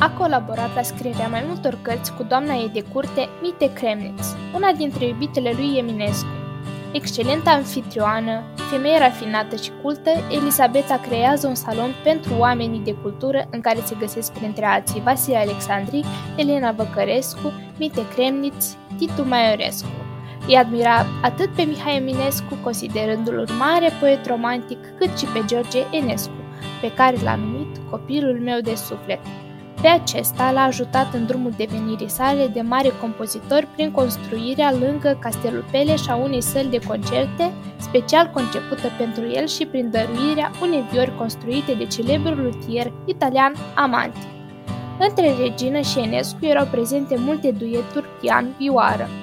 A colaborat la scrierea mai multor cărți cu doamna ei de curte, Mite Kremnitz, una dintre iubitele lui Eminescu. Excelentă anfitrioană, femeie rafinată și cultă, Elisabeta creează un salon pentru oamenii de cultură în care se găsesc printre alții Vasile Alexandri, Elena Văcărescu, Mite Kremnitz, Titu Maiorescu. Îi admira atât pe Mihai Eminescu, considerându-l un mare poet romantic, cât și pe George Enescu, pe care l-a numit copilul meu de suflet. Pe acesta l-a ajutat în drumul devenirii sale de mare compozitor prin construirea lângă Castelul Peleș a unei săli de concerte, special concepută pentru el, și prin dăruirea unei viori construite de celebrul luthier italian Amanti. Între regină și Enescu erau prezente multe dueturi pian-vioară.